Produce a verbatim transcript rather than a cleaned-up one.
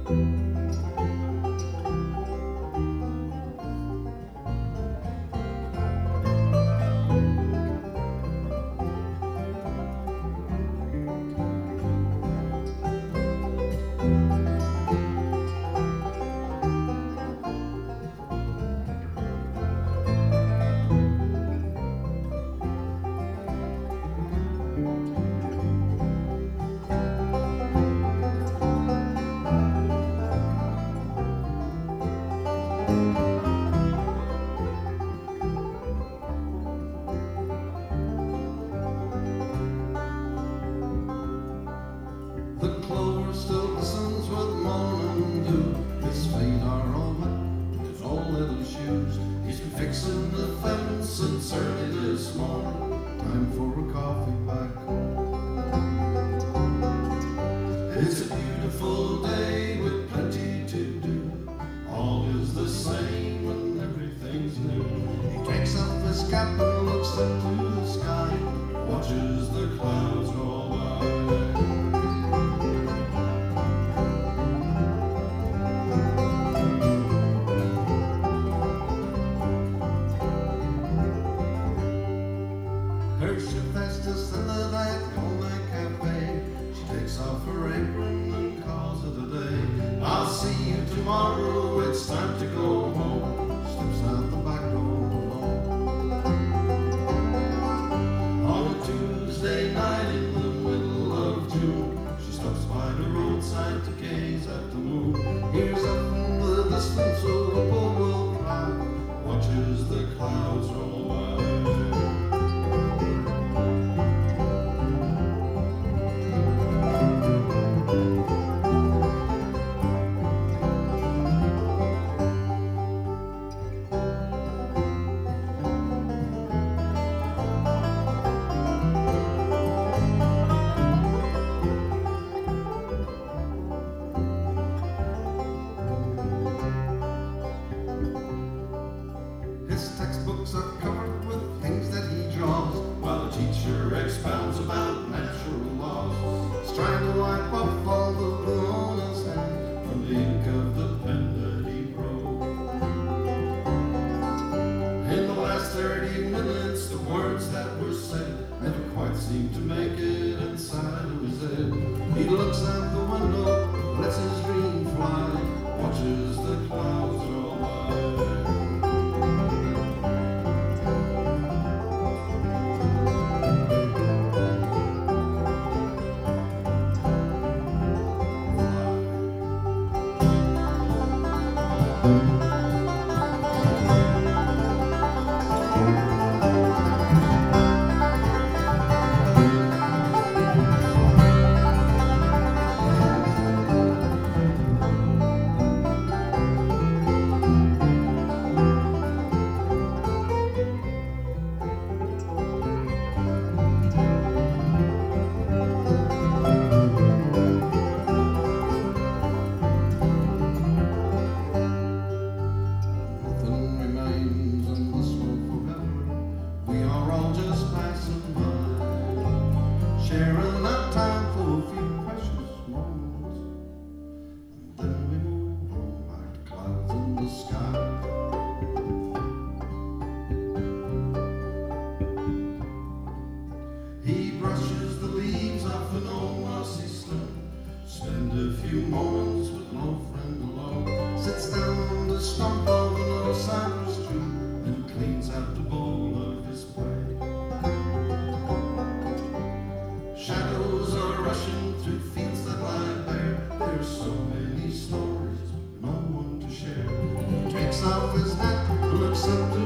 The clover still glistens with morning dew. His feet are all wet, his old little shoes. He's been fixing the fence since early this morning. Time for a coffee back home. It's a beautiful day with plenty to do. All is the same and everything's new. He takes off his cap and looks up to the sky, watches the clouds roll by. Festus in the night, Coleman Cafe. She takes off her apron and calls it a day. I'll see you tomorrow, it's time to go home. Steps out the back door alone. On a Tuesday night in the middle of June, she stops by the roadside to gaze at the moon. Hears up in the distance a whippoorwill cry, watches the clouds roll by. Textbooks are covered with things that he draws, while the teacher expounds about natural laws. He's trying to wipe off all the blue on his hand from the ink of the pen that he wrote. In the last thirty minutes, the words that were said never quite seem to make it inside of his head. He looks out the window, lets his dream fly, watches the clouds roll by. Sharing our time for a few precious moments, and then we move on like the clouds in the sky. He brushes the leaves off an old mossy stone, spend a few moments with no friend alone, sits down on the stump of an old cypress tree and cleans out the bowl of his plate. Shadows are rushing through fields that lie bare. There's so many stories, no one to share. He takes off his hat, looks up